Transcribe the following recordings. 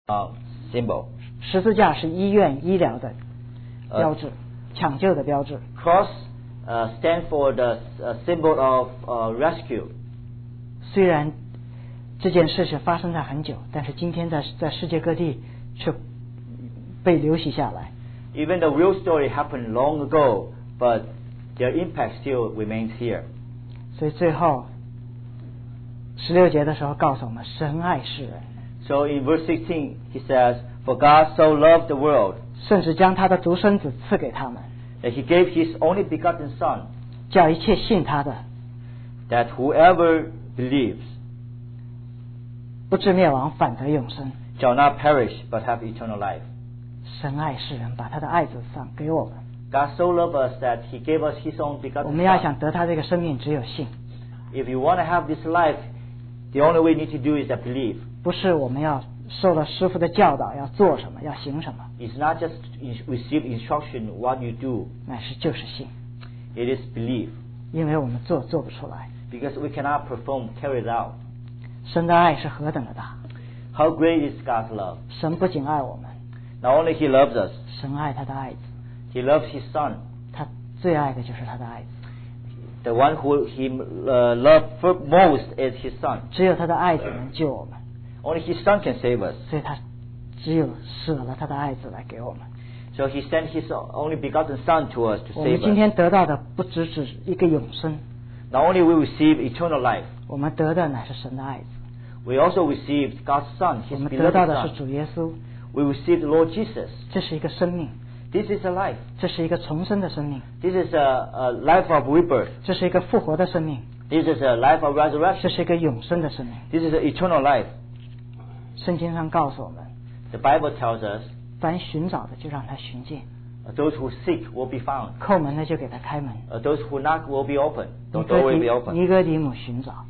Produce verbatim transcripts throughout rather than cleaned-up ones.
uh, symbol. 十字架是医院医疗的标志， uh, 抢救的标志。 Cross uh, stand for the uh, symbol of uh, rescue. 虽然这件事是发生在很久，但是今天在在世界各地却被流习下来。 Even the real story happened long ago, but their impact still remains here. 所以最后十六节的时候告诉我们，神爱世人。 So in verse sixteen, he says, "For God so loved the world, 甚至将他的独生子赐给他们， that He gave His only begotten Son, 叫一切信他的 that whoever believes 不至灭亡，反得永生。 shall not perish, but have eternal life." 神爱世人，把他的爱子赏给我们。 God so loved us that He gave us His own 我 begotten 们要 Son. 想得他这个生命，只有信， If you want to have this life, the only way you need to do is that believe. 不是我们要受了师傅的教导要做什么，要行什么， It's not just in- receive instruction what you do. 乃是就是信， It is believe. 因为我们做做不出来。 Because we cannot perform, carry it out. 神的爱是何等的大！ How great is God's love? 神不仅爱我们， Not only He loves us, 神爱他的爱子， He loves His Son. 他最爱的就是他的爱子。 The one who He uh, loved for most is His Son. 只有他的爱子能救我们， Only His Son can save us. 所以他只有舍了他的爱子来给我们。 So He sent His only begotten Son to us to 我们 save 今 us. 天得到的不只是一个永生， Not only we receive eternal life, 我们得的乃是神的爱子， we also received God's Son, 我 His 们得到 beloved 的是 Son. 主耶稣。 We received the Lord Jesus. 这是一个生命， This is a life. 这是一个重生的生命， This is a, a life of rebirth. 这是一个复活的生命， This is a life of 这 resurrection. 是一个永生的生命。 This is an eternal life. 圣经上告诉我们， The Bible tells us, 凡寻找的就让他寻见， uh, those who seek will be found. 叩门的就给他开门。 Uh, those who knock will be open. 尼 The 哥 door will be 底 open. 尼哥底母寻找，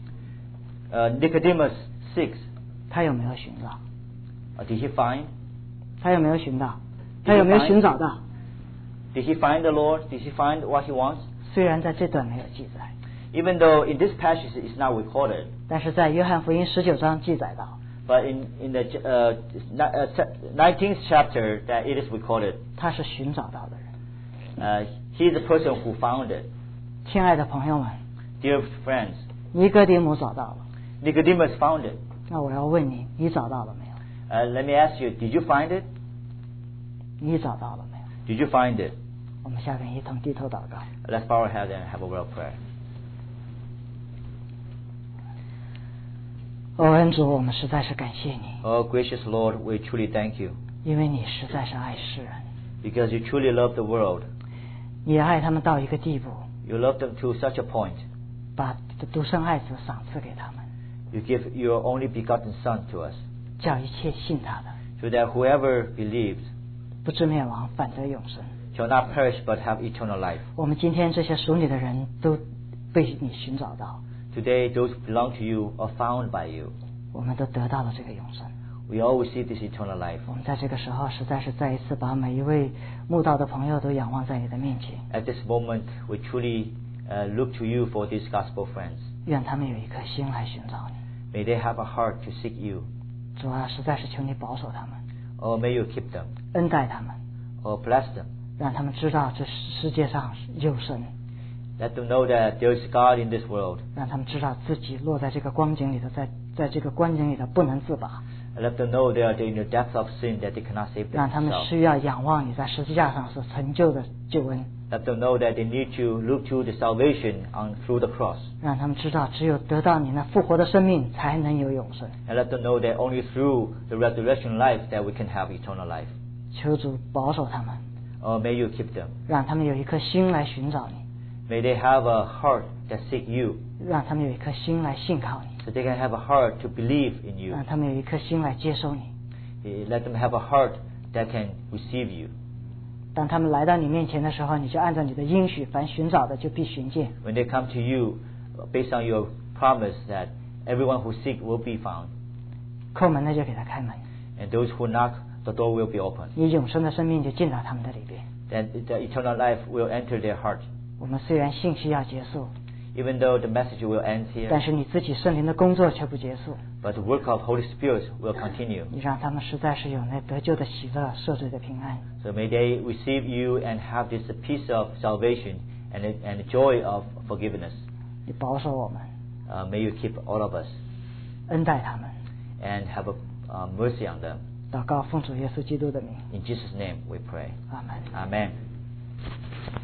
Uh, Nicodemus seeks. 他有没有寻找？ Uh, did he find? 他有没有寻到？他有没有寻找到？ Did he find the Lord? Did he find what he wants? 虽然在这段没有记载， Even though in this passage it's not recorded, 但是在约翰福音十九章记载到， but in, in the uh, ni- uh, nineteenth chapter that it is recorded, 他是寻找到的人。 uh, he is the person who found it. 亲爱的朋友们， Dear friends, 尼哥底母找到了， Nicodemus found it. 那我要问你，你找到了没有？ Uh, let me ask you, did you find it? 你找到了没有？ Did you find it? 我们下面一同低头祷告。 Let's bow our heads and have a word of prayer. 哦，恩主，我们实在是感谢你， Oh, gracious Lord, we truly thank you 因为你实在是爱世人， because you truly love the world. 你爱他们到一个地步， You love them to such a point. 把独生爱子赏赐给他们， You give your only begotten Son to us, 叫一切信他的 so that whoever believes 不至灭亡，反得永生。 shall not perish but have eternal life. 我们今天这些属你的人都被你寻找到， Today, those who belong to you are found by you. 我们都得到了这个永生。 We all receive this eternal life. 我们在这个时候实在是再一次把每一位慕道的朋友都仰望在你的面前， At this moment, we truly uh, look to you for these gospel friends. 愿他们有一颗心来寻找你。 May they have a heart to seek you. 主啊，实在是求你保守他们， Or may you keep them. 恩待他们， Or bless them. 让他们知道这世界上有神， Let them know that there is God in this world. 让他们知道自己落在这个光景里头，在在这个光景里头不能自拔， And let them know they are in the depth of sin that they cannot save 让他们 themselves. 需要仰望你在十字架上所成就的救恩， Let them know that they need to look to the salvation on through the cross. 让他们知道只有得到你那复活的生命，才能有永生。 And let them know that only through the resurrection life that we can have eternal life. 求主保守他们， Or may you keep them. 让他们有一颗心来寻找你， May they have a heart that seek you. 让他们有一颗心来信靠你， So they can have a heart to believe in you. 让他们有一颗心来接受你。 Let them have a heart that can receive you. 当他们来到你面前的时候，你就按照你的应许，凡寻找的就必寻见。 When they come to you, based on your promise that everyone who seek will be found. 叩门的就给他开门， And those who knock, the door will be open. 你永生的生命就进到他们的里边。 Then the eternal life will enter their heart. 我们虽然信息要结束， even though the message will end here, 但是你自己圣灵的工作却不结束。 but the work of Holy Spirit will continue. 你让他们实在是有那得救的喜乐、赦罪的平安。 So may they receive you and have this peace of salvation and and joy of forgiveness. 你保守我们， Uh, may you keep all of us 恩待他们。 and have a, uh, mercy on them. 祷告奉主耶稣基督的名， In Jesus' name we pray. 阿门。 Amen.